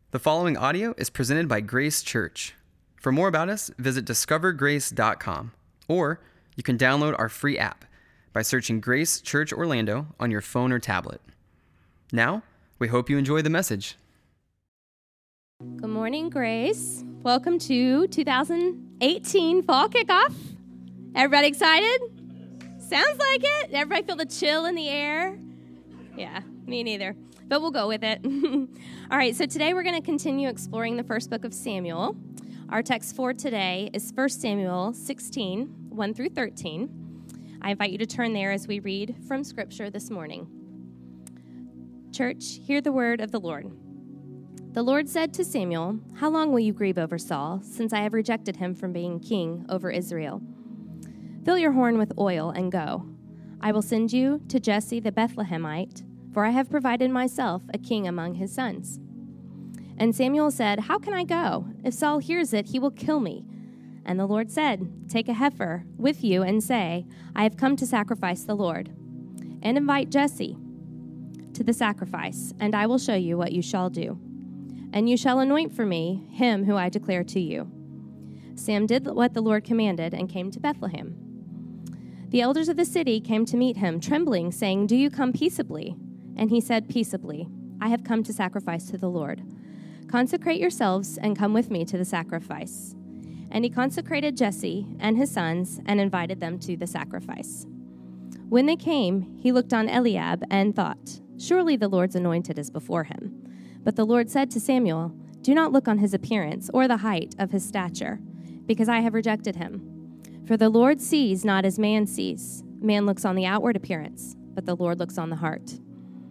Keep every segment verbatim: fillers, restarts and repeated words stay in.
The following audio is presented by Grace Church. For more about us, visit discover grace dot com, or you can download our free app by searching Grace Church Orlando on your phone or tablet. Now, we hope you enjoy the message. Good morning, Grace. Welcome to two thousand eighteen Fall Kickoff. Everybody excited? Sounds like it. Everybody feel the chill in the air? Yeah, me neither. But we'll go with it. All right, so today we're going to continue exploring the first book of Samuel. Our text for today is First Samuel sixteen, one through thirteen. I invite you to turn there as we read from Scripture this morning. Church, hear the word of the Lord. The Lord said to Samuel, "How long will you grieve over Saul, since I have rejected him from being king over Israel? Fill your horn with oil and go. I will send you to Jesse the Bethlehemite, for I have provided myself a king among his sons." And Samuel said, "How can I go? If Saul hears it, he will kill me." And the Lord said, "Take a heifer with you and say, 'I have come to sacrifice the Lord.' And invite Jesse to the sacrifice, and I will show you what you shall do. And you shall anoint for me him who I declare to you." Sam did what the Lord commanded and came to Bethlehem. The elders of the city came to meet him, trembling, saying, "Do you come peaceably?" And he said, "Peaceably, I have come to sacrifice to the Lord. Consecrate yourselves and come with me to the sacrifice." And he consecrated Jesse and his sons and invited them to the sacrifice. When they came, he looked on Eliab and thought, "Surely the Lord's anointed is before him." But the Lord said to Samuel, "Do not look on his appearance or the height of his stature, because I have rejected him. For the Lord sees not as man sees. Man looks on the outward appearance, but the Lord looks on the heart."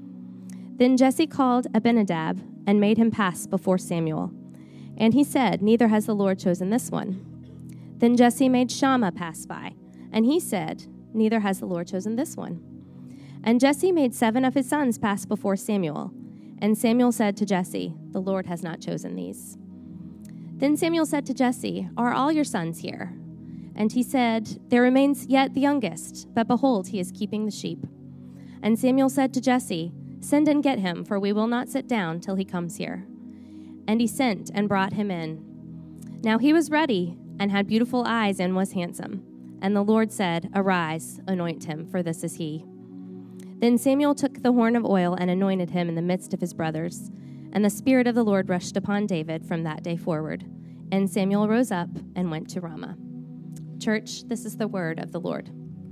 Then Jesse called Abinadab and made him pass before Samuel. And he said, "Neither has the Lord chosen this one." Then Jesse made Shammah pass by, and he said, "Neither has the Lord chosen this one." And Jesse made seven of his sons pass before Samuel. And Samuel said to Jesse, "The Lord has not chosen these." Then Samuel said to Jesse, "Are all your sons here?" And he said, "There remains yet the youngest, but behold, he is keeping the sheep." And Samuel said to Jesse, "Send and get him, for we will not sit down till he comes here." And he sent and brought him in. Now he was ruddy and had beautiful eyes and was handsome. And the Lord said, "Arise, anoint him, for this is he." Then Samuel took the horn of oil and anointed him in the midst of his brothers. And the Spirit of the Lord rushed upon David from that day forward. And Samuel rose up and went to Ramah. Church, this is the word of the Lord.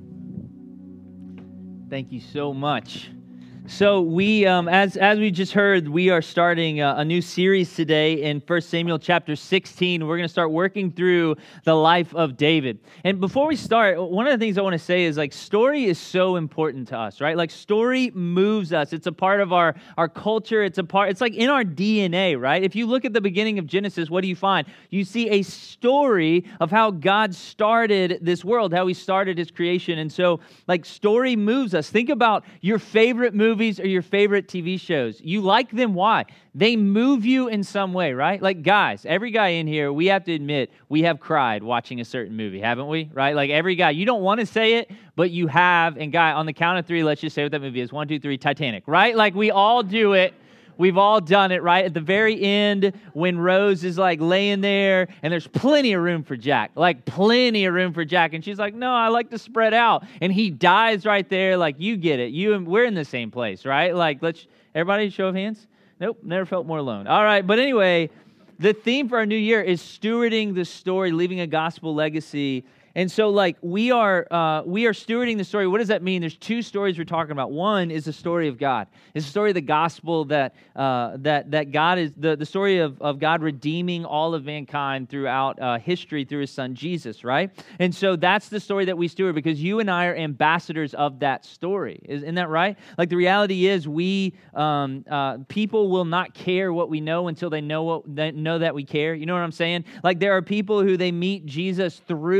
Thank you so much. So we, um, as as we just heard, we are starting a, a new series today in First Samuel chapter sixteen. We're going to start working through the life of David. And before we start, one of the things I want to say is like story is so important to us, right? Like story moves us. It's a part of our, our culture. It's a part, it's like in our D N A, right? If you look at the beginning of Genesis, what do you find? You see a story of how God started this world, how he started his creation. And so like story moves us. Think about your favorite movie. Movies or your favorite T V shows. You like them, why? They move you in some way, right? Like guys, every guy in here, we have to admit, we have cried watching a certain movie, haven't we? Right? Like every guy, you don't want to say it, but you have. And guy, on the count of three, let's just say what that movie is. One, two, three, Titanic, right? Like we all do it. We've all done it, right? At the very end, when Rose is like laying there, and there's plenty of room for Jack, like plenty of room for Jack, and she's like, "No, I like to spread out," and he dies right there. Like you get it, you and we're in the same place, right? Like let's everybody show of hands. Nope, never felt more alone. All right, but anyway, the theme for our new year is stewarding the story, leaving a gospel legacy. And so, like, we are uh, we are stewarding the story. What does that mean? There's two stories we're talking about. One is the story of God. It's the story of the gospel that uh, that that God is the, the story of, of God redeeming all of mankind throughout uh, history through His Son Jesus, right? And so that's the story that we steward because you and I are ambassadors of that story. Isn't that right? Like the reality is, we um, uh, people will not care what we know until they know what they know that we care. You know what I'm saying? Like there are people who they meet Jesus through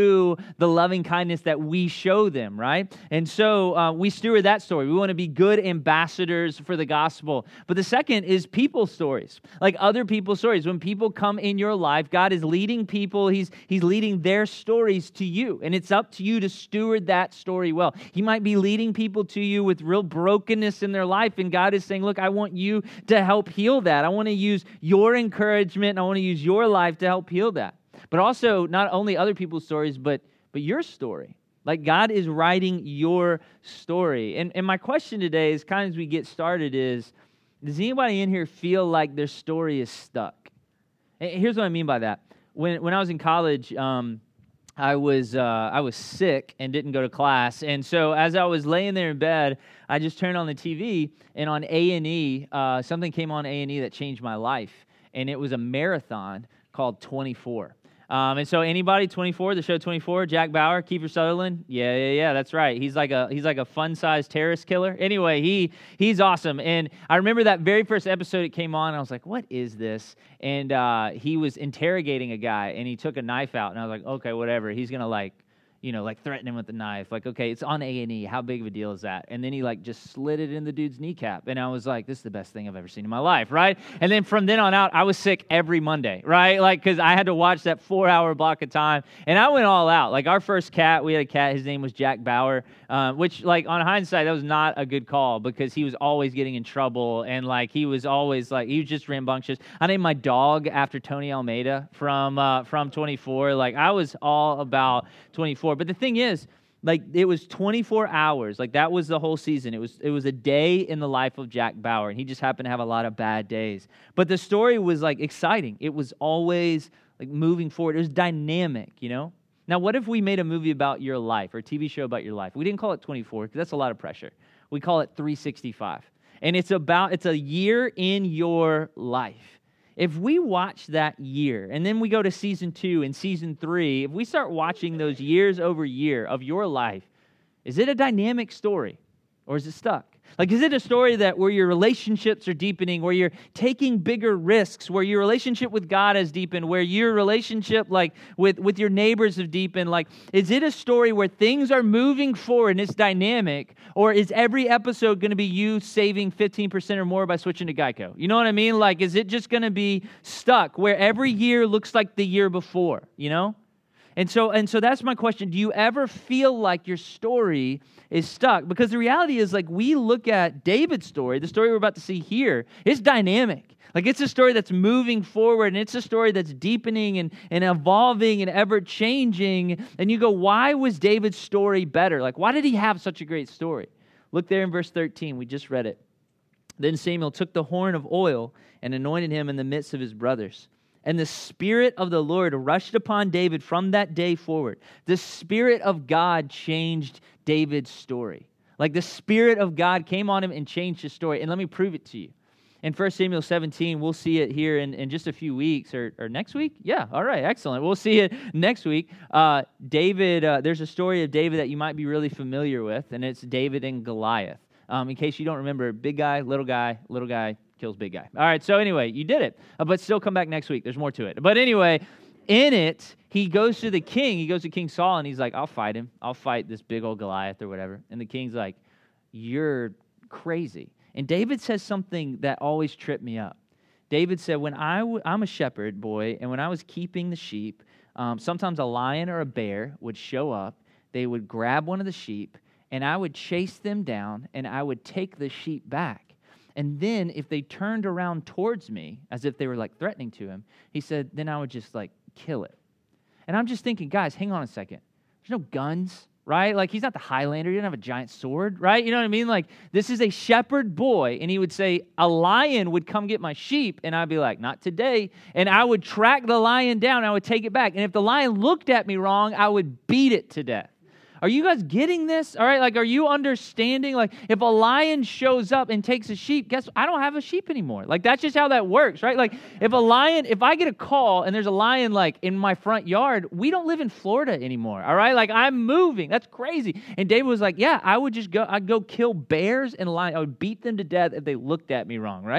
the loving kindness that we show them, right? And so uh, we steward that story. We want to be good ambassadors for the gospel. But the second is people stories, like other people's stories. When people come in your life, God is leading people. He's, he's leading their stories to you. And it's up to you to steward that story well. He might be leading people to you with real brokenness in their life. And God is saying, look, I want you to help heal that. I want to use your encouragement. And I want to use your life to help heal that. But also not only other people's stories, but but your story. Like God is writing your story. And, and my question today is kind of as we get started is, does anybody in here feel like their story is stuck? And here's what I mean by that. When when I was in college, um, I was uh, I was sick and didn't go to class. And so as I was laying there in bed, I just turned on the T V, and on A and E, uh, something came on A and E that changed my life. And it was a marathon called twenty-four. Um, and so anybody, twenty-four, the show twenty-four, Jack Bauer, Kiefer Sutherland, yeah, yeah, yeah, that's right. He's like a he's like a fun-sized terrorist killer. Anyway, he he's awesome. And I remember that very first episode it came on, and I was like, what is this? And uh, he was interrogating a guy, and he took a knife out, and I was like, okay, whatever. He's gonna like, you know, like threaten him with the knife. Like, okay, it's on A and E. How big of a deal is that? And then he like just slid it in the dude's kneecap. And I was like, this is the best thing I've ever seen in my life, right? And then from then on out, I was sick every Monday, right? Like, because I had to watch that four-hour block of time. And I went all out. Like, our first cat, we had a cat, his name was Jack Bauer, uh, which, like, on hindsight, that was not a good call because he was always getting in trouble. And, like, he was always, like, he was just rambunctious. I named my dog after Tony Almeida from, uh, from twenty-four. Like, I was all about twenty-four. But the thing is, like, it was twenty-four hours. Like, that was the whole season. It was it was a day in the life of Jack Bauer, and he just happened to have a lot of bad days. But the story was, like, exciting. It was always, like, moving forward. It was dynamic, you know? Now, what if we made a movie about your life or a T V show about your life? We didn't call it twenty-four because that's a lot of pressure. We call it three sixty-five. And it's about, it's a year in your life. If we watch that year, and then we go to season two and season three, if we start watching those years over year of your life, is it a dynamic story or is it stuck? Like, is it a story that where your relationships are deepening, where you're taking bigger risks, where your relationship with God has deepened, where your relationship like with, with your neighbors have deepened? Like, is it a story where things are moving forward and it's dynamic, or is every episode going to be you saving fifteen percent or more by switching to Geico? You know what I mean? Like, is it just going to be stuck where every year looks like the year before, you know? And so and so that's my question. Do you ever feel like your story is stuck? Because the reality is, like, we look at David's story, the story we're about to see here, it's dynamic. Like, it's a story that's moving forward, and it's a story that's deepening and, and evolving and ever-changing. And you go, why was David's story better? Like, why did he have such a great story? Look there in verse thirteen. We just read it. Then Samuel took the horn of oil and anointed him in the midst of his brothers. And the Spirit of the Lord rushed upon David from that day forward. The Spirit of God changed David's story. Like, the Spirit of God came on him and changed his story. And let me prove it to you. In First Samuel seventeen, we'll see it here in, in just a few weeks, or, or next week? Yeah, all right, excellent. We'll see it next week. Uh, David, uh, there's a story of David that you might be really familiar with, and it's David and Goliath. Um, in case you don't remember, big guy, little guy, little guy, kills big guy. All right, so anyway, you did it. Uh, but still come back next week. There's more to it. But anyway, in it, he goes to the king. He goes to King Saul, and he's like, I'll fight him. I'll fight this big old Goliath or whatever. And the king's like, you're crazy. And David says something that always tripped me up. David said, when I w- I'm a shepherd boy, and when I was keeping the sheep, um, sometimes a lion or a bear would show up. They would grab one of the sheep, and I would chase them down, and I would take the sheep back. And then if they turned around towards me, as if they were like threatening to him, he said, then I would just like kill it. And I'm just thinking, guys, hang on a second. There's no guns, right? Like, he's not the Highlander. He doesn't have a giant sword, right? You know what I mean? Like, this is a shepherd boy. And he would say, a lion would come get my sheep. And I'd be like, not today. And I would track the lion down. I would take it back. And if the lion looked at me wrong, I would beat it to death. Are you guys getting this? All right, like, are you understanding? Like, if a lion shows up and takes a sheep, guess what? I don't have a sheep anymore. Like, that's just how that works, right? Like, if a lion, if I get a call and there's a lion, like, in my front yard, we don't live in Florida anymore, all right? Like, I'm moving. That's crazy. And David was like, yeah, I would just go, I'd go kill bears and lions. I would beat them to death if they looked at me wrong, right?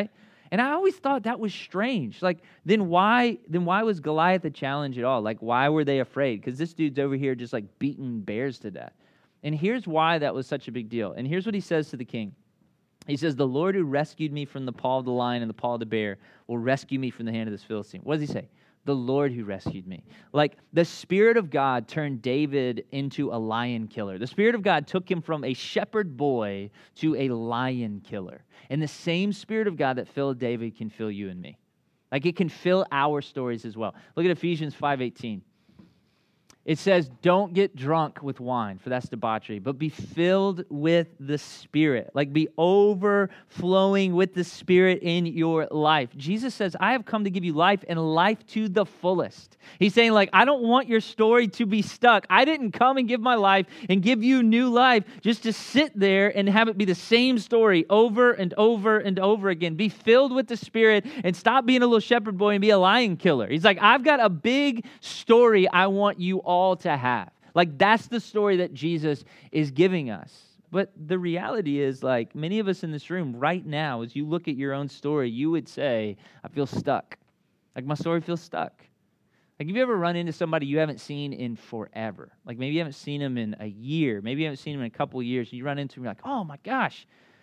And I always thought that was strange. Like, then why then why was Goliath a challenge at all? Like, why were they afraid? Because this dude's over here just like beating bears to death. And here's why that was such a big deal. And here's what he says to the king. He says, the Lord who rescued me from the paw of the lion and the paw of the bear will rescue me from the hand of this Philistine. What does he say? The Lord who rescued me. Like, the Spirit of God turned David into a lion killer. The Spirit of God took him from a shepherd boy to a lion killer. And the same Spirit of God that filled David can fill you and me. Like, it can fill our stories as well. Look at Ephesians five eighteen. It says, don't get drunk with wine, for that's debauchery, but be filled with the Spirit. Like, be overflowing with the Spirit in your life. Jesus says, I have come to give you life and life to the fullest. He's saying, like, I don't want your story to be stuck. I didn't come and give my life and give you new life just to sit there and have it be the same story over and over and over again. Be filled with the Spirit and stop being a little shepherd boy and be a lion killer. He's like, I've got a big story I want you all all to have. Like, that's the story that Jesus is giving us. But the reality is, like, many of us in this room right now, as you look at your own story, you would say, I feel stuck. Like, my story feels stuck. Like, have you ever run into somebody you haven't seen in forever? Like, maybe you haven't seen them in a year. Maybe you haven't seen them in a couple of years. And you run into them, you're like, oh my gosh,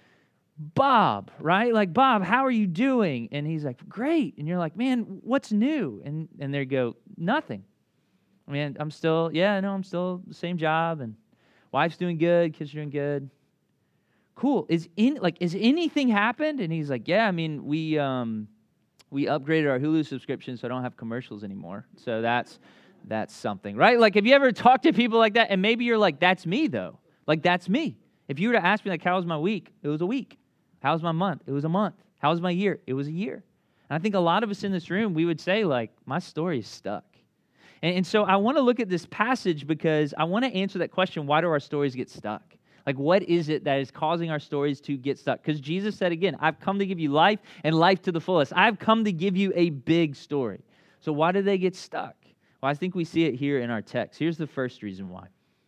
Bob, right? Like, Bob, how are you doing? And he's like, great. And you're like, man, what's new? And, and they go, nothing. I mean, I'm still, yeah, no, I'm still the same job, and wife's doing good, kids are doing good. Cool. Is in like, is anything happened? And he's like, yeah, I mean, we um, we upgraded our Hulu subscription, so I don't have commercials anymore. So that's that's something, right? Like, have you ever talked to people like that? And maybe you're like, that's me though. Like, that's me. If you were to ask me, like, how was my week? It was a week. How was my month? It was a month. How was my year? It was a year. And I think a lot of us in this room, we would say, like, my story is stuck. And so I want to look at this passage because I want to answer that question, why do our stories get stuck? Like, what is it that is causing our stories to get stuck? Because Jesus said again, I've come to give you life and life to the fullest. I've come to give you a big story. So why do they get stuck? Well, I think we see it here in our text. Here's the first reason why.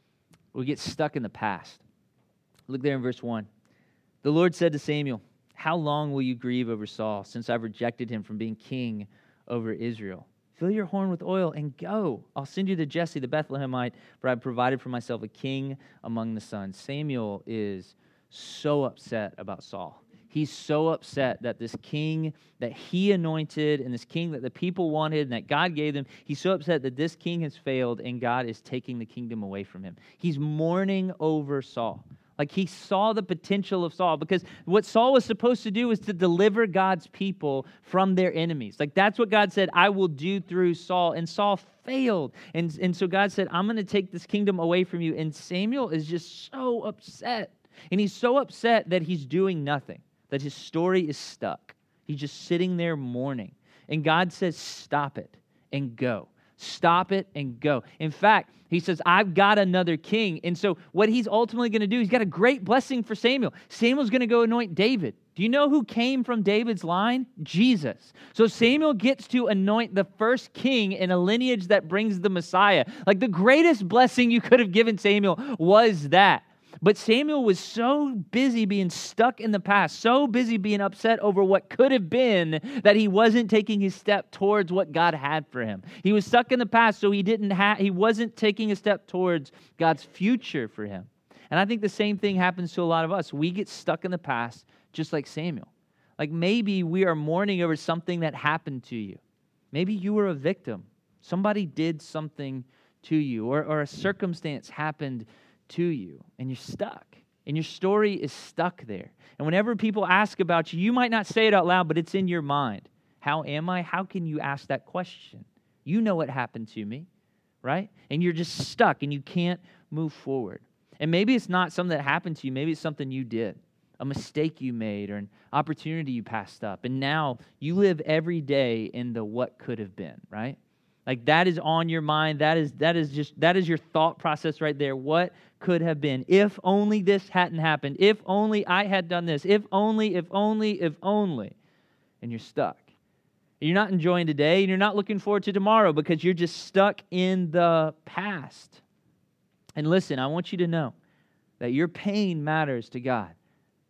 We get stuck in the past. Look there in verse one. The Lord said to Samuel, how long will you grieve over Saul, since I've rejected him from being king over Israel? Fill your horn with oil and go. I'll send you to Jesse the Bethlehemite, for I've provided for myself a king among the sons. Samuel is so upset about Saul. He's so upset that this king that he anointed and this king that the people wanted and that God gave them, he's so upset that this king has failed and God is taking the kingdom away from him. He's mourning over Saul. Like, he saw the potential of Saul, because what Saul was supposed to do was to deliver God's people from their enemies. Like, that's what God said, I will do through Saul. And Saul failed. And, and so God said, I'm going to take this kingdom away from you. And Samuel is just so upset. And he's so upset that he's doing nothing, that his story is stuck. He's just sitting there mourning. And God says, stop it and go. Stop it and go. In fact, he says, I've got another king. And so what he's ultimately going to do, he's got a great blessing for Samuel. Samuel's going to go anoint David. Do you know who came from David's line? Jesus. So Samuel gets to anoint the first king in a lineage that brings the Messiah. Like, the greatest blessing you could have given Samuel was that. But Samuel was so busy being stuck in the past, so busy being upset over what could have been, that he wasn't taking his step towards what God had for him. He was stuck in the past, so he didn't have, he wasn't taking a step towards God's future for him. And I think the same thing happens to a lot of us. We get stuck in the past, just like Samuel. Like, maybe we are mourning over something that happened to you. Maybe you were a victim. Somebody did something to you, or, or a circumstance happened to you, and you're stuck, and your story is stuck there. And whenever people ask about you, you might not say it out loud, but it's in your mind. How am I? How can you ask that question? You know what happened to me, right? And you're just stuck, and you can't move forward. And maybe it's not something that happened to you. Maybe it's something you did, a mistake you made, or an opportunity you passed up. And now you live every day in the what could have been, right? Like, that is on your mind. That is that is just that is your thought process right there. What could have been? If only this hadn't happened. If only I had done this. If only, if only, if only. And you're stuck. You're not enjoying today, and you're not looking forward to tomorrow, because you're just stuck in the past. And listen, I want you to know that your pain matters to God.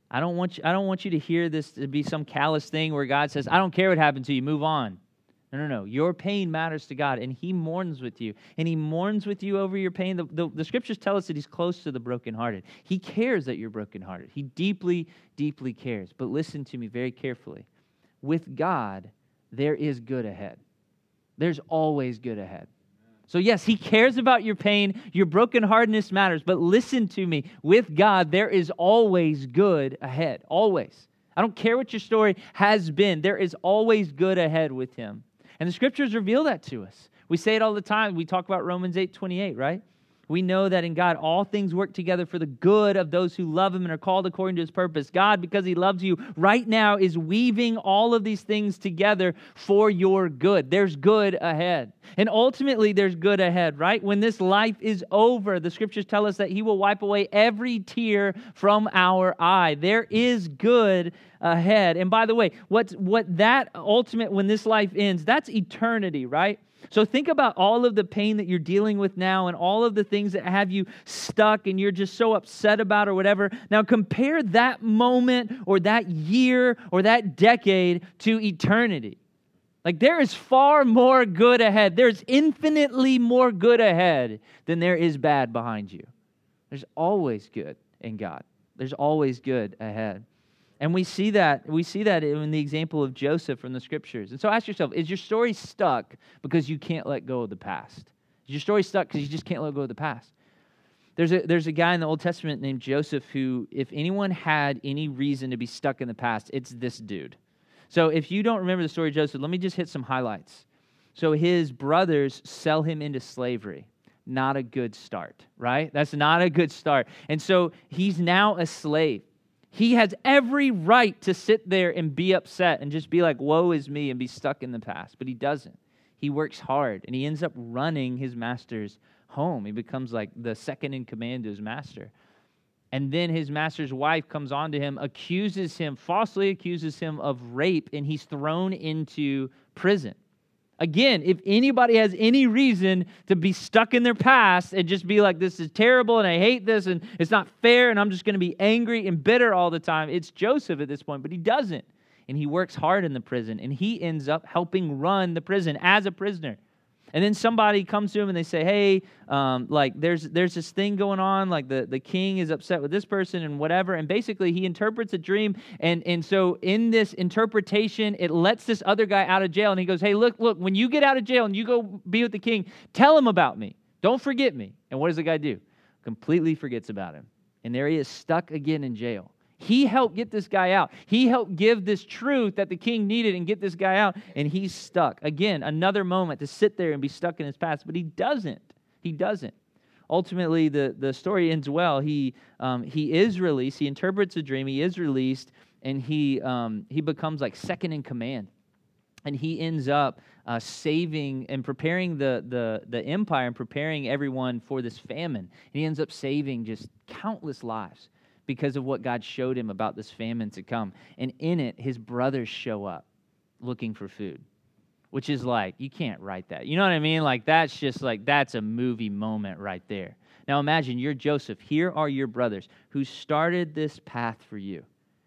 I don't want you, I don't want you to hear this to be some callous thing where God says, I don't care what happened to you, move on. No, no, no. Your pain matters to God, and He mourns with you. And He mourns with you over your pain. The, the, the Scriptures tell us that He's close to the brokenhearted. He cares that you're brokenhearted. He deeply, deeply cares. But listen to me very carefully. With God, there is good ahead. There's always good ahead. So yes, He cares about your pain. Your brokenheartedness matters. But listen to me. With God, there is always good ahead. Always. I don't care what your story has been. There is always good ahead with Him. And the Scriptures reveal that to us. We say it all the time. We talk about Romans eight twenty-eight, right? We know that in God, all things work together for the good of those who love Him and are called according to His purpose. God, because He loves you, right now is weaving all of these things together for your good. There's good ahead. And ultimately, there's good ahead, right? When this life is over, the Scriptures tell us that He will wipe away every tear from our eye. There is good ahead. And by the way, what's, what that ultimate, when this life ends, that's eternity, right? So think about all of the pain that you're dealing with now and all of the things that have you stuck and you're just so upset about or whatever. Now compare that moment or that year or that decade to eternity. Like there is far more good ahead. There's infinitely more good ahead than there is bad behind you. There's always good in God. There's always good ahead. And we see that we see that in the example of Joseph from the Scriptures. And so ask yourself, is your story stuck because you can't let go of the past? Is your story stuck because you just can't let go of the past? There's a, there's a guy in the Old Testament named Joseph who, if anyone had any reason to be stuck in the past, it's this dude. So if you don't remember the story of Joseph, let me just hit some highlights. So his brothers sell him into slavery. Not a good start, right? That's not a good start. And so he's now a slave. He has every right to sit there and be upset and just be like, woe is me, and be stuck in the past. But he doesn't. He works hard, and he ends up running his master's home. He becomes like the second in command to his master. And then his master's wife comes on to him, accuses him, falsely accuses him of rape, and he's thrown into prison. Again, if anybody has any reason to be stuck in their past and just be like, this is terrible and I hate this and it's not fair and I'm just going to be angry and bitter all the time, it's Joseph at this point, but he doesn't. And he works hard in the prison and he ends up helping run the prison as a prisoner. And then somebody comes to him and they say, hey, um, like there's there's this thing going on, like the, the king is upset with this person and whatever. And basically he interprets a dream. And, and so in this interpretation, it lets this other guy out of jail. And he goes, hey, look, look, when you get out of jail and you go be with the king, tell him about me. Don't forget me. And what does the guy do? Completely forgets about him. And there he is stuck again in jail. He helped get this guy out. He helped give this truth that the king needed and get this guy out, and he's stuck. Again, another moment to sit there and be stuck in his past, but he doesn't. He doesn't. Ultimately, the, the story ends well. He um, he is released. He interprets a dream. He is released, and he um, he becomes like second in command. And he ends up uh, saving and preparing the, the, the empire and preparing everyone for this famine. And he ends up saving just countless lives because of what God showed him about this famine to come. And in it, his brothers show up looking for food, which is like, you can't write that. You know what I mean? Like, that's just like, that's a movie moment right there. Now imagine you're Joseph. Here are your brothers who started this path for you.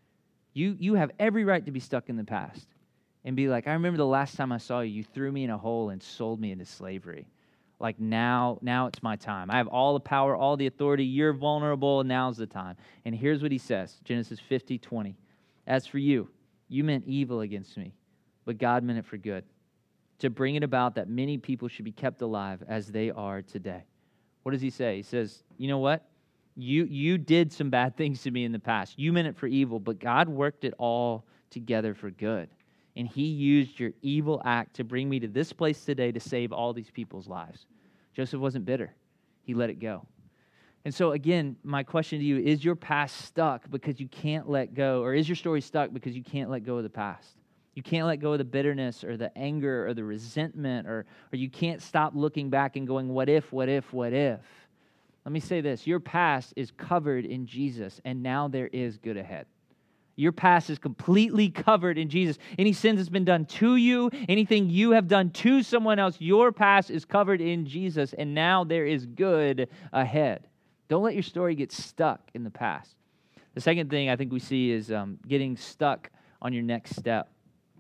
You, you have every right to be stuck in the past and be like, I remember the last time I saw you, you threw me in a hole and sold me into slavery. Like now, now it's my time. I have all the power, all the authority. You're vulnerable, and now's the time. And here's what he says, Genesis fifty twenty. As for you, you meant evil against me, but God meant it for good, to bring it about that many people should be kept alive as they are today. What does he say? He says, you know what? You, you did some bad things to me in the past. You meant it for evil, but God worked it all together for good. And he used your evil act to bring me to this place today to save all these people's lives. Joseph wasn't bitter. He let it go. And so again, my question to you, is your past stuck because you can't let go? Or is your story stuck because you can't let go of the past? You can't let go of the bitterness or the anger or the resentment, or, or you can't stop looking back and going, what if, what if, what if? Let me say this. Your past is covered in Jesus, and now there is good ahead. Your past is completely covered in Jesus. Any sins that's been done to you, anything you have done to someone else, your past is covered in Jesus, and now there is good ahead. Don't let your story get stuck in the past. The second thing I think we see is um, getting stuck on your next step.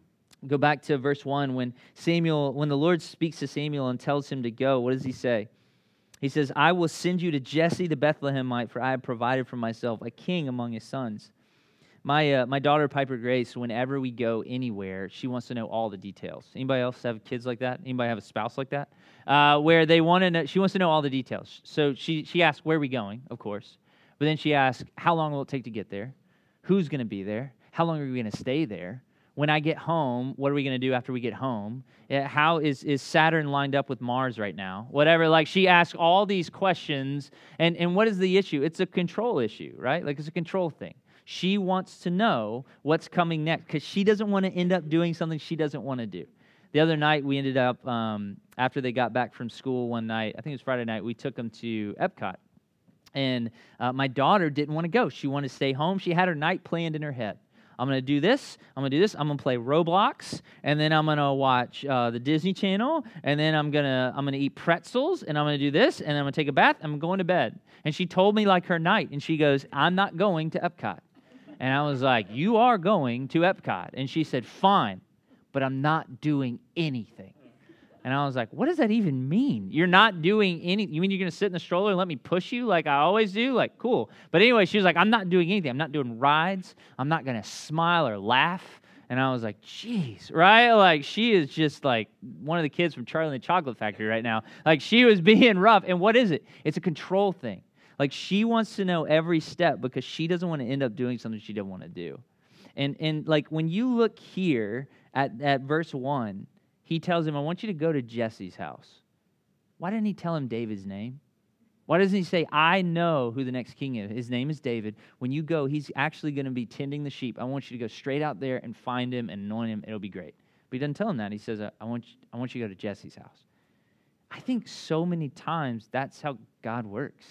Go back to verse one. When Samuel, when the Lord speaks to Samuel and tells him to go, what does he say? He says, I will send you to Jesse the Bethlehemite, for I have provided for myself a king among his sons. My uh, my daughter, Piper Grace, whenever we go anywhere, she wants to know all the details. Anybody else have kids like that? Anybody have a spouse like that? Uh, where they want to know, she wants to know all the details. So she, she asks, where are we going, of course. But then she asks, how long will it take to get there? Who's going to be there? How long are we going to stay there? When I get home, what are we going to do after we get home? How is, is Saturn lined up with Mars right now? Whatever, like she asks all these questions, and, and what is the issue? It's a control issue, right? Like it's a control thing. She wants to know what's coming next because she doesn't want to end up doing something she doesn't want to do. The other night, we ended up, um, after they got back from school one night, I think it was Friday night, we took them to Epcot. And uh, my daughter didn't want to go. She wanted to stay home. She had her night planned in her head. I'm going to do this, I'm going to do this, I'm going to play Roblox, and then I'm going to watch uh, the Disney Channel, and then I'm going to I'm going to eat pretzels, and I'm going to do this, and I'm going to take a bath, and I'm going to bed. And she told me like her night, and she goes, I'm not going to Epcot. And I was like, you are going to Epcot. And she said, fine, but I'm not doing anything. And I was like, what does that even mean? You're not doing any, you mean you're going to sit in the stroller and let me push you like I always do? Like, cool. But anyway, she was like, I'm not doing anything. I'm not doing rides. I'm not going to smile or laugh. And I was like, geez, right? Like, she is just like one of the kids from Charlie and the Chocolate Factory right now. Like, she was being rough. And what is it? It's a control thing. Like, she wants to know every step because she doesn't want to end up doing something she doesn't want to do. And, and like, when you look here at, at verse one, he tells him, I want you to go to Jesse's house. Why didn't he tell him David's name? Why doesn't he say, I know who the next king is. His name is David. When you go, he's actually going to be tending the sheep. I want you to go straight out there and find him and anoint him. It'll be great. But he doesn't tell him that. He says, I want you, I want you to go to Jesse's house. I think so many times that's how God works.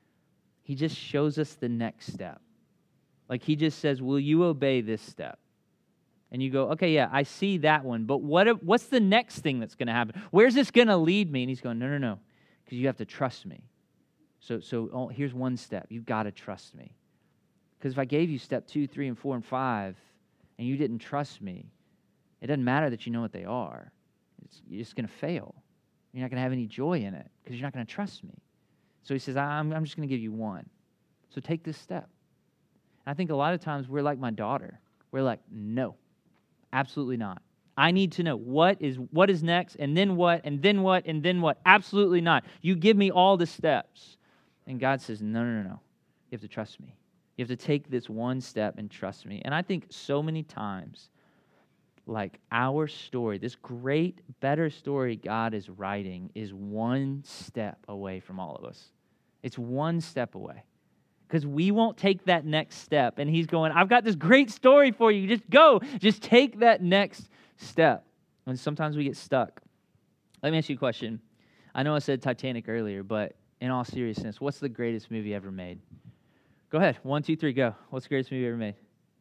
He just shows us the next step. Like he just says, will you obey this step? And you go, okay, yeah, I see that one, but what? If, what's the next thing that's going to happen? Where's this going to lead me? And he's going, no, no, no, because you have to trust me. So, so oh, here's one step. You've got to trust me. Because if I gave you step two, three, and four, and five, and you didn't trust me, it doesn't matter that you know what they are. It's, you're just going to fail. You're not going to have any joy in it because you're not going to trust me. So he says, I'm, I'm just going to give you one. So take this step. And I think a lot of times we're like my daughter. We're like, no. Absolutely not. I need to know what is what is next, and then what, and then what, and then what. Absolutely not. You give me all the steps. And God says, no, no, no, no. You have to trust me. You have to take this one step and trust me. And I think so many times, like our story, this great, better story God is writing is one step away from all of us. It's one step away. Because we won't take that next step. And he's going, I've got this great story for you. Just go. Just take that next step. And sometimes we get stuck. Let me ask you a question. I know I said Titanic earlier, but in all seriousness, what's the greatest movie ever made? Go ahead. One, two, three, go. What's the greatest movie ever made?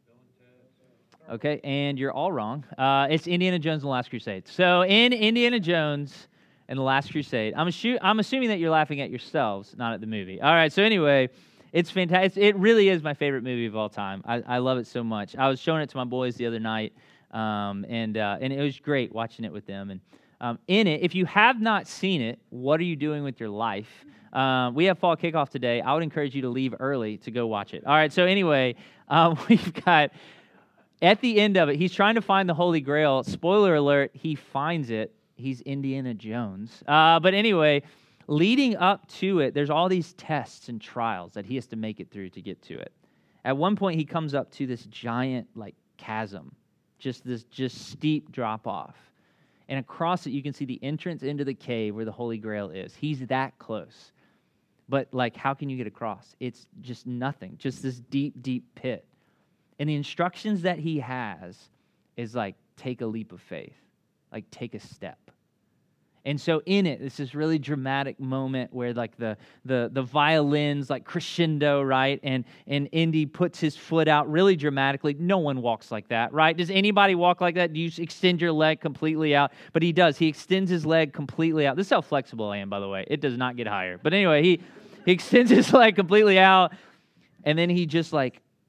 Okay, and you're all wrong. Uh, it's Indiana Jones and the Last Crusade. So in Indiana Jones and the Last Crusade, I'm, assu- I'm assuming that you're laughing at yourselves, not at the movie. All right, so anyway... It's fantastic. It really is my favorite movie of all time. I, I love it so much. I was showing it to my boys the other night, um, and uh, and it was great watching it with them. And um, in it, if you have not seen it, what are you doing with your life? Uh, we have fall kickoff today. I would encourage you to leave early to go watch it. All right, so anyway, um, we've got, at the end of it, he's trying to find the Holy Grail. Spoiler alert, he finds it. He's Indiana Jones. Uh, but anyway... Leading up to it, there's all these tests and trials that he has to make it through to get to it. At one point, he comes up to this giant, like, chasm, just this just steep drop-off. And across it, you can see the entrance into the cave where the Holy Grail is. He's that close. But, like, how can you get across? It's just nothing, just this deep, deep pit. And the instructions that he has is, like, take a leap of faith, like, take a step. And so in it, it's this really dramatic moment where like the the the violins like crescendo, right? And and Indy puts his foot out really dramatically. No one walks like that, right? Does anybody walk like that? Do you extend your leg completely out? But he does. He extends his leg completely out. This is how flexible I am, by the way. It does not get higher. But anyway, he, he extends his leg completely out, and then he just like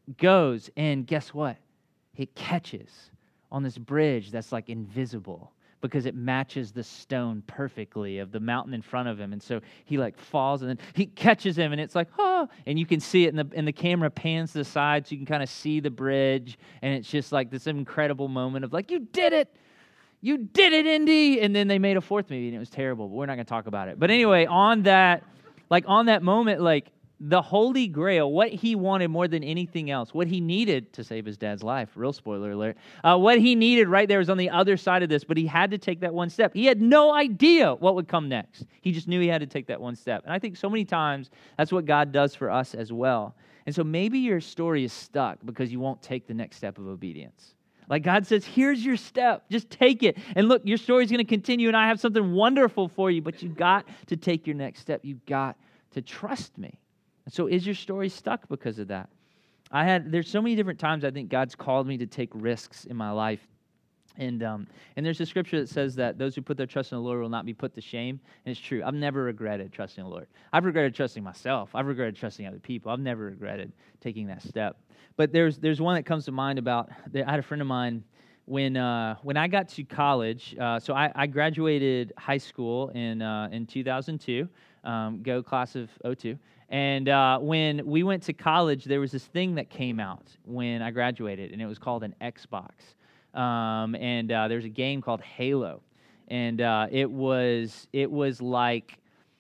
goes, and guess what? It catches on this bridge that's like invisible because it matches the stone perfectly of the mountain in front of him. And so he like falls, and then he catches him, and it's like, oh, and you can see it, and the, and the camera pans to the side so you can kind of see the bridge, and it's just like this incredible moment of like, you did it! You did it, Indy! And then they made a fourth movie, and it was terrible, but we're not going to talk about it. But anyway, on that, like on that moment, like the Holy Grail, what he wanted more than anything else, what he needed to save his dad's life, real spoiler alert, uh, what he needed right there was on the other side of this, but he had to take that one step. He had no idea what would come next. He just knew he had to take that one step. And I think so many times that's what God does for us as well. And so maybe your story is stuck because you won't take the next step of obedience. Like God says, here's your step. Just take it. And look, your story's going to continue, and I have something wonderful for you, but you got to take your next step. You got to trust me. And so is your story stuck because of that? I had, there's so many different times I think God's called me to take risks in my life. And um, and there's a scripture that says that those who put their trust in the Lord will not be put to shame. And it's true. I've never regretted trusting the Lord. I've regretted trusting myself. I've regretted trusting other people. I've never regretted taking that step. But there's there's one that comes to mind about, I had a friend of mine when uh, when I got to college. Uh, so I, I graduated high school in uh, in two thousand two, um, go class of oh two. And uh, when we went to college, there was this thing that came out when I graduated, and it was called an Xbox. Um, and uh, there's a game called Halo, and uh, it was it was like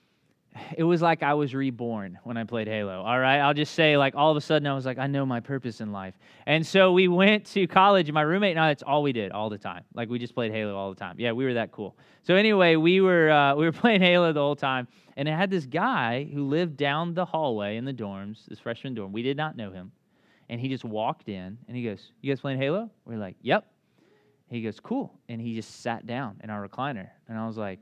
it was like I was reborn when I played Halo. All right, I'll just say, like, all of a sudden I was like, I know my purpose in life. And so we went to college, and my roommate and I, that's all we did all the time. Like, we just played Halo all the time. Yeah, we were that cool. So anyway, we were uh, we were playing Halo the whole time, and it had this guy who lived down the hallway in the dorms, this freshman dorm. We did not know him, and he just walked in, and he goes, "You guys playing Halo?" We're like, "Yep." He goes, "Cool," and he just sat down in our recliner, and I was like,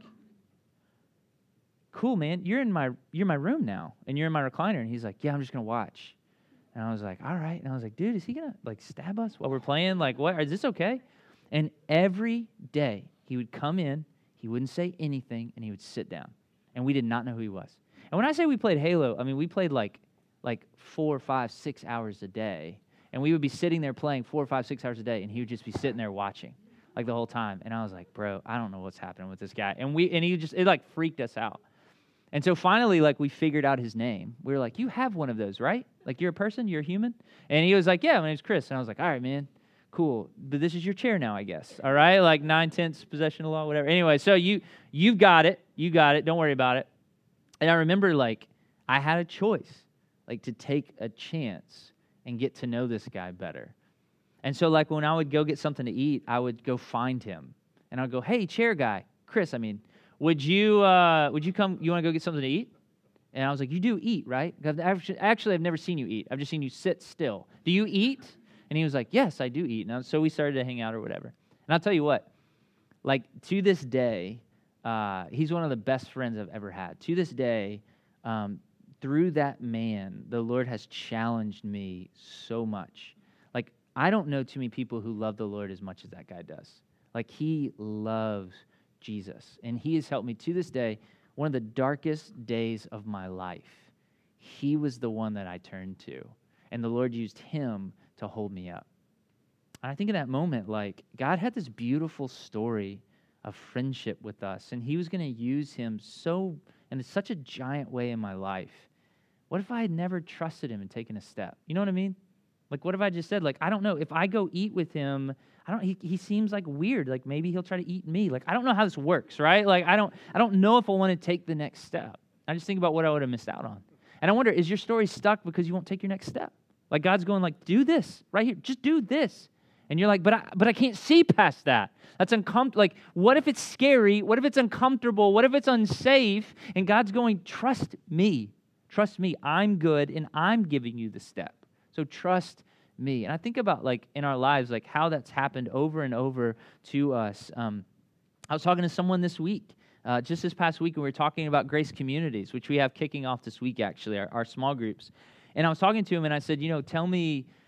"Cool, man, you're in my you're in my room now, and you're in my recliner." And he's like, "Yeah, I'm just gonna watch." And I was like, "All right." And I was like, "Dude, is he gonna like stab us while we're playing? Like, what? Is this okay?" And every day he would come in, he wouldn't say anything, and he would sit down, and we did not know who he was. And when I say we played Halo, I mean we played like like four, five, six hours a day. And we would be sitting there playing four, five, six hours a day, and he would just be sitting there watching, like the whole time. And I was like, "Bro, I don't know what's happening with this guy." And we, and he just, it like freaked us out. And so finally, like we figured out his name. We were like, "You have one of those, right? Like you're a person, you're a human." And he was like, "Yeah, my name's Chris." And I was like, "All right, man, cool. But this is your chair now, I guess. All right, like nine tenths possession of law, whatever." Anyway, so you, you've got it, you got it. Don't worry about it. And I remember like I had a choice, like to take a chance and get to know this guy better. And so like when I would go get something to eat, I would go find him. And I'd go, "Hey, chair guy, Chris, I mean, would you uh, would you come, you want to go get something to eat?" And I was like, "You do eat, right? Actually, I've never seen you eat. I've just seen you sit still. Do you eat?" And he was like, "Yes, I do eat." And so we started to hang out or whatever. And I'll tell you what, like to this day, uh, he's one of the best friends I've ever had. To this day, um, through that man, the Lord has challenged me so much. Like, I don't know too many people who love the Lord as much as that guy does. Like, he loves Jesus. And he has helped me to this day, one of the darkest days of my life. He was the one that I turned to. And the Lord used him to hold me up. And I think in that moment, like, God had this beautiful story of friendship with us. And he was going to use him so, in such a giant way in my life. What if I had never trusted him and taken a step? You know what I mean? Like, what if I just said, like, I don't know, if I go eat with him, I don't, he, he seems like weird. Like, maybe he'll try to eat me. Like, I don't know how this works, right? Like, I don't, I don't know if I want to take the next step. I just think about what I would have missed out on. And I wonder, is your story stuck because you won't take your next step? Like, God's going like, do this right here. Just do this. And you're like, but I, but I can't see past that. That's uncomfortable. Like, what if it's scary? What if it's uncomfortable? What if it's unsafe? And God's going, trust me. Trust me, I'm good, and I'm giving you the step. So trust me. And I think about, like, in our lives, like, how that's happened over and over to us. Um, I was talking to someone this week, uh, just this past week, and we were talking about Grace Communities, which we have kicking off this week, actually, our, our small groups. And I was talking to him, and I said, you know, tell me,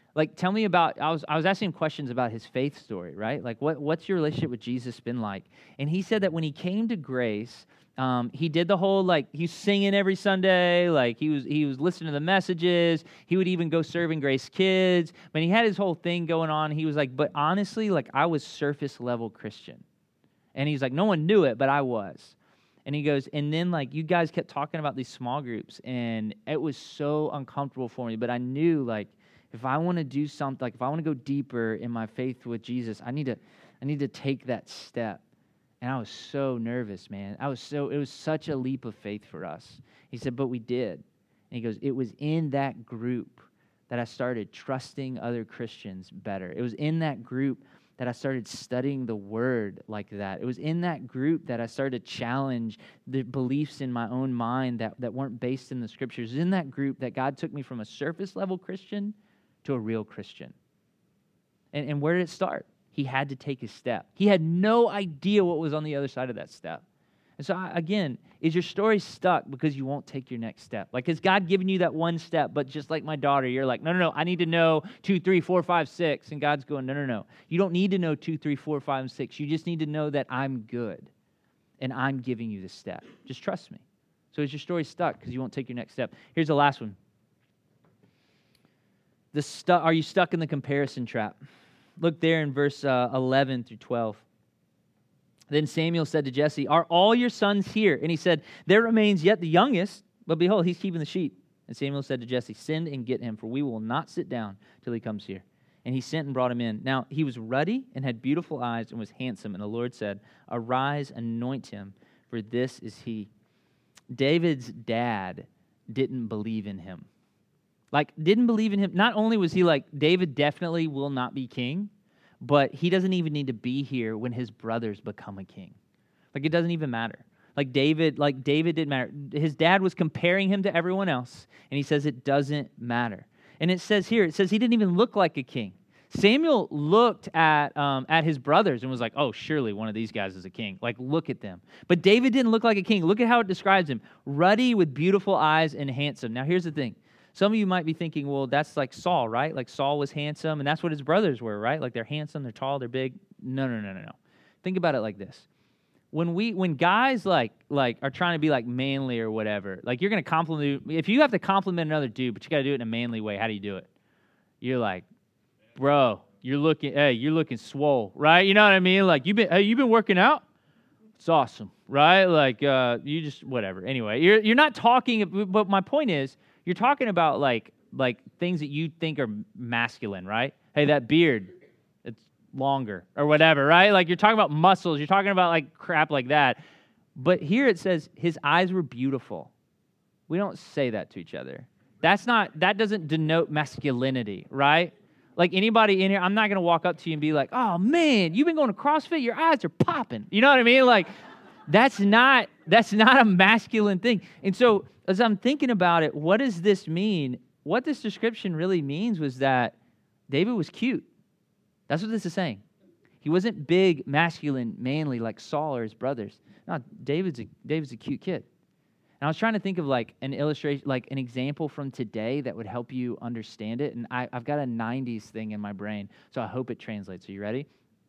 Like, tell me about, I was I was asking him questions about his faith story, right? Like, what what's your relationship with Jesus been like? And he said that when he came to Grace, um, he did the whole, like, he's singing every Sunday, like, he was he was listening to the messages, he would even go serve in Grace Kids, but he had his whole thing going on. He was like, but honestly, like, I was surface-level Christian. And he's like, no one knew it, but I was. And he goes, and then, like, you guys kept talking about these small groups, and it was so uncomfortable for me, but I knew, like, if I want to do something, like if I want to go deeper in my faith with Jesus, I need to, I need to take that step. And I was so nervous, man. I was so, it was such a leap of faith for us. He said, but we did. And he goes, it was in that group that I started trusting other Christians better. It was in that group that I started studying the Word like that. It was in that group that I started to challenge the beliefs in my own mind that, that weren't based in the Scriptures. It was in that group that God took me from a surface-level Christian to a real Christian. And, and where did it start? He had to take his step. He had no idea what was on the other side of that step. And so, I, again, is your story stuck because you won't take your next step? Like, has God given you that one step, but just like my daughter, you're like, no, no, no, I need to know two, three, four, five, six. And God's going, no, no, no. You don't need to know two, three, four, five, and six. You just need to know that I'm good, and I'm giving you the step. Just trust me. So is your story stuck because you won't take your next step? Here's the last one. The stu- are you stuck in the comparison trap? Look there in verse uh, eleven through twelve. Then Samuel said to Jesse, are all your sons here? And he said, there remains yet the youngest, but behold, he's keeping the sheep. And Samuel said to Jesse, send and get him, for we will not sit down till he comes here. And he sent and brought him in. Now he was ruddy and had beautiful eyes and was handsome. And the Lord said, arise, anoint him, for this is he. David's dad didn't believe in him. Like, didn't believe in him. Not only was he like, David definitely will not be king, but he doesn't even need to be here when his brothers become a king. Like, it doesn't even matter. Like, David, like, David didn't matter. His dad was comparing him to everyone else, and he says it doesn't matter. And it says here, it says he didn't even look like a king. Samuel looked at um, at his brothers and was like, oh, surely one of these guys is a king. Like, look at them. But David didn't look like a king. Look at how it describes him. Ruddy with beautiful eyes and handsome. Now, here's the thing. Some of you might be thinking, well, that's like Saul, right? Like Saul was handsome, and that's what his brothers were, right? Like they're handsome, they're tall, they're big. No, no, no, no, no. Think about it like this. When we, when guys like like are trying to be like manly or whatever, like you're going to compliment, if you have to compliment another dude, but you got to do it in a manly way, how do you do it? You're like, bro, you're looking, hey, you're looking swole, right? You know what I mean? Like, you've been, hey, you been working out? It's awesome, right? Like, uh, you just, whatever. Anyway, you're you're not talking, but my point is, you're talking about like like things that you think are masculine, right? Hey, that beard, it's longer or whatever, right? Like you're talking about muscles, you're talking about like crap like that. But here it says his eyes were beautiful. We don't say that to each other. That's not, that doesn't denote masculinity, right? Like anybody in here, I'm not going to walk up to you and be like, oh man, you've been going to CrossFit, your eyes are popping. You know what I mean? Like that's not, that's not a masculine thing. And so as I'm thinking about it, what does this mean? What this description really means was that David was cute. That's what this is saying. He wasn't big, masculine, manly like Saul or his brothers. No, David's a, David's a cute kid. And I was trying to think of like an illustration, like an example from today that would help you understand it. And I, I've got a nineties thing in my brain, so I hope it translates. Are you ready?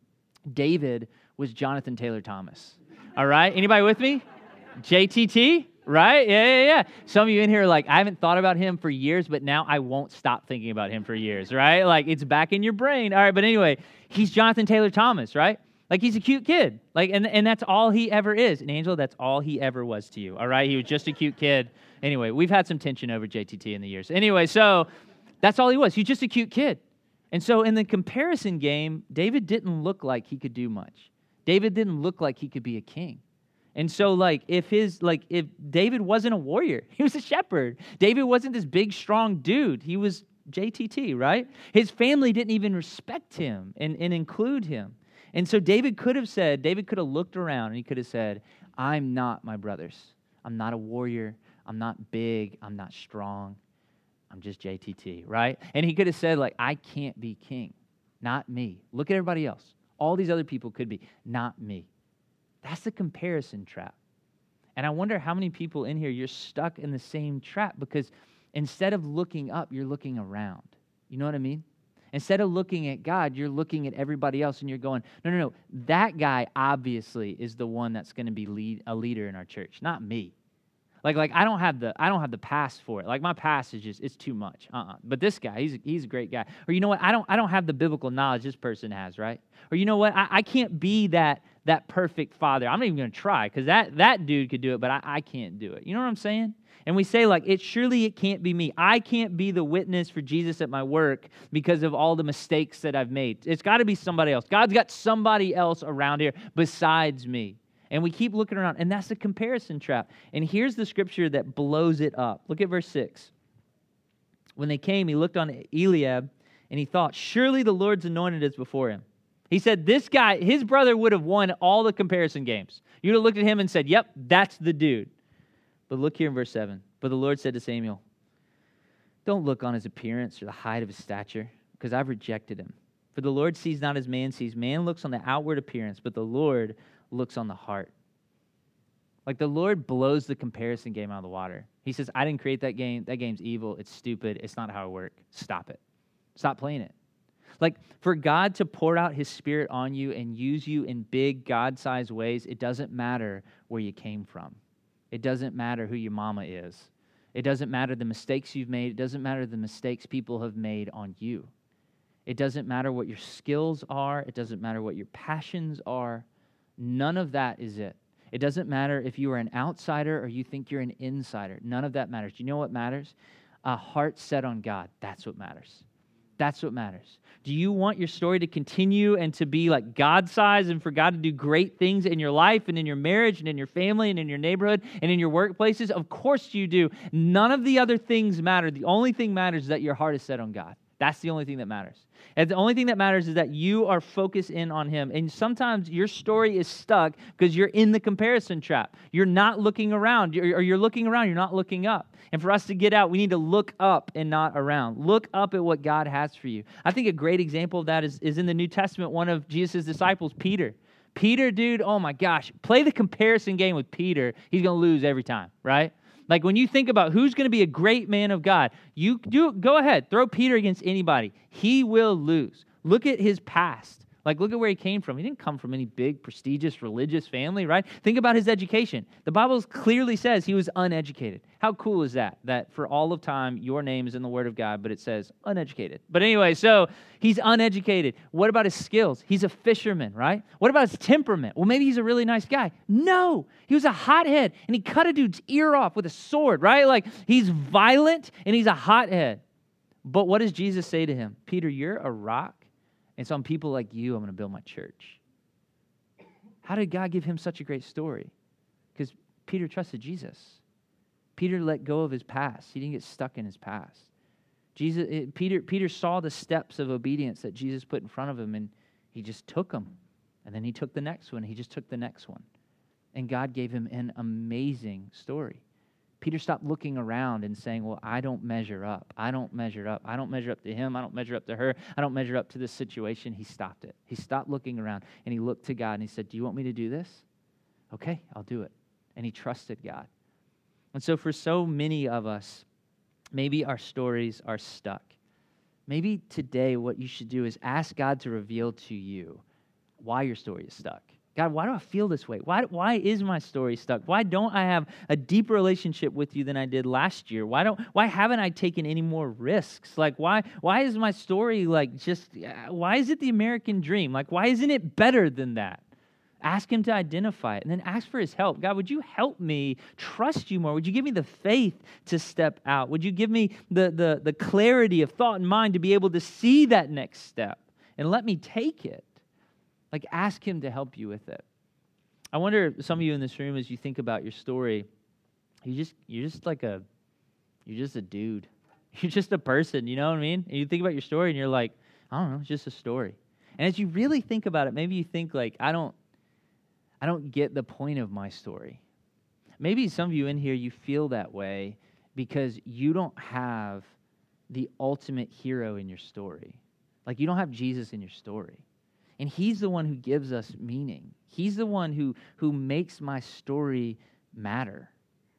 David was Jonathan Taylor Thomas. All right? Anybody with me? J T T? Right? Yeah, yeah, yeah. Some of you in here are like, I haven't thought about him for years, but now I won't stop thinking about him for years, right? Like, it's back in your brain. All right, but anyway, he's Jonathan Taylor Thomas, right? Like, he's a cute kid. Like, and, and that's all he ever is. And Angela, that's all he ever was to you, all right? He was just a cute kid. Anyway, we've had some tension over J T T in the years. Anyway, so that's all he was. He's just a cute kid. And so in the comparison game, David didn't look like he could do much. David didn't look like he could be a king. And so, like, if his, like, if David wasn't a warrior, he was a shepherd. David wasn't this big, strong dude. He was J T T, right? His family didn't even respect him and, and include him. And so David could have said, David could have looked around and he could have said, I'm not my brothers. I'm not a warrior. I'm not big. I'm not strong. I'm just J T T, right? And he could have said, like, I can't be king. Not me. Look at everybody else. All these other people could be. Not me. That's the comparison trap. And I wonder how many people in here, you're stuck in the same trap because instead of looking up, you're looking around. You know what I mean? Instead of looking at God, you're looking at everybody else and you're going, no, no, no, that guy obviously is the one that's going to be lead, a leader in our church, not me. Like, like I don't have the I don't have the past for it. Like my past is just it's too much. Uh-uh. But this guy, he's he's a great guy. Or you know what? I don't I don't have the biblical knowledge this person has, right? Or you know what? I, I can't be that that perfect father. I'm not even going to try because that that dude could do it, but I, I can't do it. You know what I'm saying? And we say like, it surely it can't be me. I can't be the witness for Jesus at my work because of all the mistakes that I've made. It's got to be somebody else. God's got somebody else around here besides me. And we keep looking around, and that's a comparison trap. And here's the scripture that blows it up. Look at verse six. When they came, he looked on Eliab, and he thought, surely the Lord's anointed is before him. He said, this guy, his brother would have won all the comparison games. You'd have looked at him and said, yep, that's the dude. But look here in verse seven. But the Lord said to Samuel, don't look on his appearance or the height of his stature, because I've rejected him. For the Lord sees not as man sees. Man looks on the outward appearance, but the Lord looks on the heart. Like the Lord blows the comparison game out of the water. He says, I didn't create that game. That game's evil. It's stupid. It's not how I work. Stop it. Stop playing it. Like for God to pour out his Spirit on you and use you in big God-sized ways, it doesn't matter where you came from. It doesn't matter who your mama is. It doesn't matter the mistakes you've made. It doesn't matter the mistakes people have made on you. It doesn't matter what your skills are. It doesn't matter what your passions are. None of that is it. It doesn't matter if you are an outsider or you think you're an insider. None of that matters. Do you know what matters? A heart set on God. That's what matters. That's what matters. Do you want your story to continue and to be like God-sized and for God to do great things in your life and in your marriage and in your family and in your neighborhood and in your workplaces? Of course you do. None of the other things matter. The only thing matters is that your heart is set on God. That's the only thing that matters. And the only thing that matters is that you are focused in on him. And sometimes your story is stuck because you're in the comparison trap. You're not looking around, or you're looking around, you're not looking up. And for us to get out, we need to look up and not around. Look up at what God has for you. I think a great example of that is, is in the New Testament, one of Jesus' disciples, Peter. Peter, dude, oh my gosh, play the comparison game with Peter. He's going to lose every time, right? Like when you think about who's going to be a great man of God, you do go ahead, throw Peter against anybody. He will lose. Look at his past. Like look at where he came from. He didn't come from any big, prestigious, religious family, right? Think about his education. The Bible clearly says he was uneducated. How cool is that? That for all of time, your name is in the Word of God, but it says uneducated. But anyway, so he's uneducated. What about his skills? He's a fisherman, right? What about his temperament? Well, maybe he's a really nice guy. No, he was a hothead, and he cut a dude's ear off with a sword, right? Like he's violent, and he's a hothead. But what does Jesus say to him? Peter, you're a rock. And so on people like you, I'm going to build my church. How did God give him such a great story? Because Peter trusted Jesus. Peter let go of his past. He didn't get stuck in his past. Jesus, it, Peter, Peter saw the steps of obedience that Jesus put in front of him, and he just took them. And then he took the next one. He just took the next one. And God gave him an amazing story. Peter stopped looking around and saying, well, I don't measure up. I don't measure up. I don't measure up to him. I don't measure up to her. I don't measure up to this situation. He stopped it. He stopped looking around, and he looked to God, and he said, do you want me to do this? Okay, I'll do it. And he trusted God. And so for so many of us, maybe our stories are stuck. Maybe today what you should do is ask God to reveal to you why your story is stuck. God, why do I feel this way? Why, why is my story stuck? Why don't I have a deeper relationship with you than I did last year? Why don't? Why haven't I taken any more risks? Like, why? Why is my story like just? Why is it the American dream? Like, why isn't it better than that? Ask him to identify it, and then ask for his help. God, would you help me trust you more? Would you give me the faith to step out? Would you give me the the the clarity of thought and mind to be able to see that next step and let me take it? Like, ask him to help you with it. I wonder, some of you in this room, as you think about your story, you just you're just like a you're just a dude. You're just a person, you know what I mean? And you think about your story and you're like, I don't know, it's just a story. And as you really think about it, maybe you think like, I don't I don't get the point of my story. Maybe some of you in here, you feel that way because you don't have the ultimate hero in your story. Like, you don't have Jesus in your story. And he's the one who gives us meaning. He's the one who, who makes my story matter.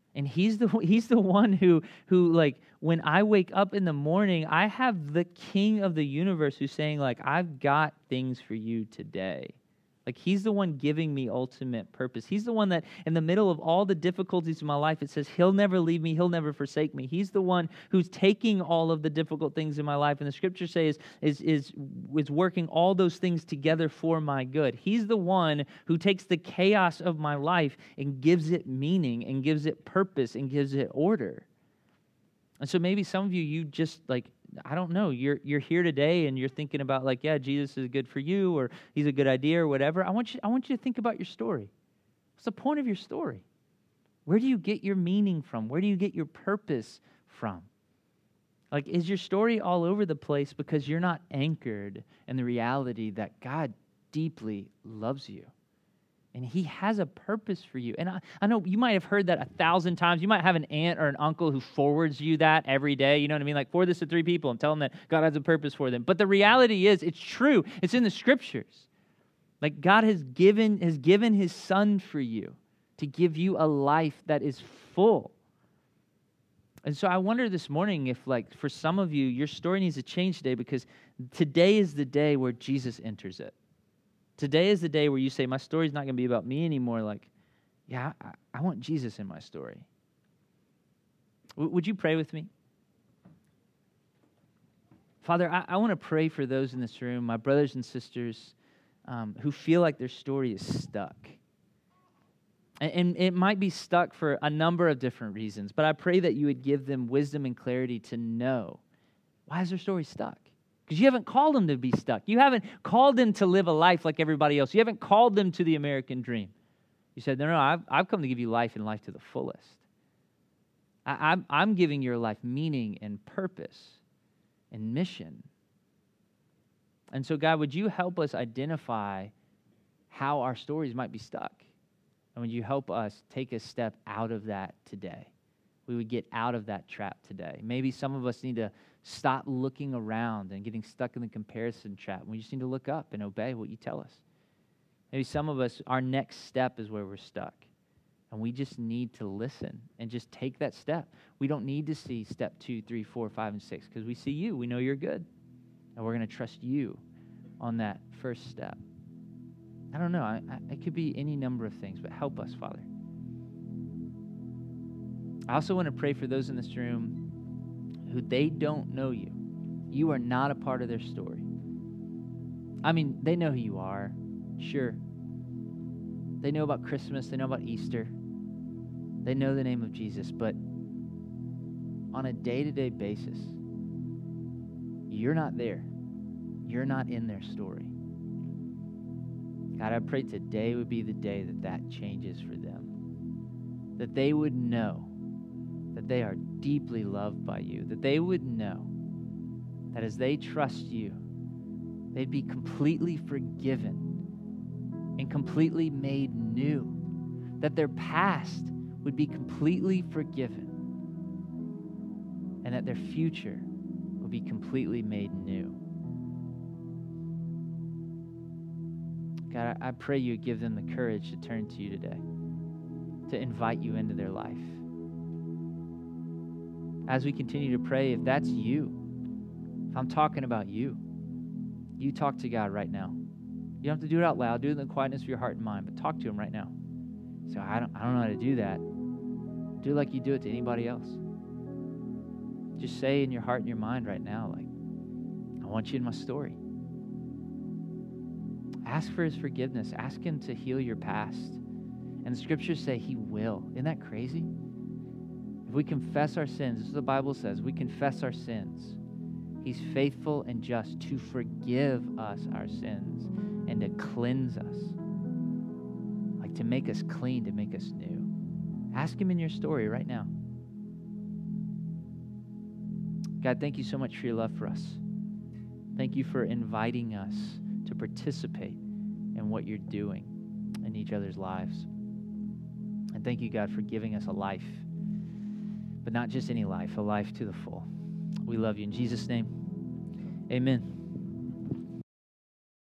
And he's the he's the one who who like when I wake up in the morning, I have the King of the universe who's saying like, I've got things for you today. Like he's the one giving me ultimate purpose. He's the one that in the middle of all the difficulties of my life, it says he'll never leave me, he'll never forsake me. He's the one who's taking all of the difficult things in my life, and the scriptures say is is is is working all those things together for my good. He's the one who takes the chaos of my life and gives it meaning and gives it purpose and gives it order. And so maybe some of you, you just like, I don't know, you're you're here today and you're thinking about like, yeah, Jesus is good for you or he's a good idea or whatever. I want you I want you to think about your story. What's the point of your story? Where do you get your meaning from? Where do you get your purpose from? Like, is your story all over the place because you're not anchored in the reality that God deeply loves you? And he has a purpose for you. And I, I know you might have heard that a thousand times. You might have an aunt or an uncle who forwards you that every day. You know what I mean? Like, forward this to three people and tell them that God has a purpose for them. But the reality is, it's true. It's in the scriptures. Like, God has given, has given his son for you to give you a life that is full. And so I wonder this morning if, like, for some of you, your story needs to change today because today is the day where Jesus enters it. Today is the day where you say, my story's not going to be about me anymore. Like, yeah, I, I want Jesus in my story. W- would you pray with me? Father, I, I want to pray for those in this room, my brothers and sisters, um, who feel like their story is stuck. And, and it might be stuck for a number of different reasons, but I pray that you would give them wisdom and clarity to know, why is their story stuck? Because you haven't called them to be stuck. You haven't called them to live a life like everybody else. You haven't called them to the American dream. You said, no, no, I've, I've come to give you life and life to the fullest. I, I'm, I'm giving your life meaning and purpose and mission. And so, God, would you help us identify how our stories might be stuck? And would you help us take a step out of that today? We would get out of that trap today. Maybe some of us need to stop looking around and getting stuck in the comparison trap. We just need to look up and obey what you tell us. Maybe some of us, our next step is where we're stuck. And we just need to listen and just take that step. We don't need to see step two, three, four, five, and six because we see you. We know you're good. And we're going to trust you on that first step. I don't know. I, I, it could be any number of things, but help us, Father. I also want to pray for those in this room who they don't know you. You are not a part of their story. I mean, they know who you are, sure. They know about Christmas, they know about Easter. They know the name of Jesus, but on a day-to-day basis, you're not there. You're not in their story. God, I pray today would be the day that that changes for them. That they would know that they are deeply loved by you, that they would know that as they trust you, they'd be completely forgiven and completely made new, that their past would be completely forgiven, and that their future would be completely made new. God, I pray you give them the courage to turn to you today, to invite you into their life. As we continue to pray, if that's you, if I'm talking about you, you talk to God right now. You don't have to do it out loud. Do it in the quietness of your heart and mind, but talk to him right now. So I don't, I don't know how to do that. Do it like you do it to anybody else. Just say in your heart and your mind right now, like, I want you in my story. Ask for his forgiveness. Ask him to heal your past. And the scriptures say he will. Isn't that crazy? If we confess our sins, this is what the Bible says, we confess our sins, he's faithful and just to forgive us our sins and to cleanse us, like to make us clean, to make us new. Ask him in your story right now. God, thank you so much for your love for us. Thank you for inviting us to participate in what you're doing in each other's lives. And thank you, God, for giving us a life, but not just any life, a life to the full. We love you. In Jesus' name, amen.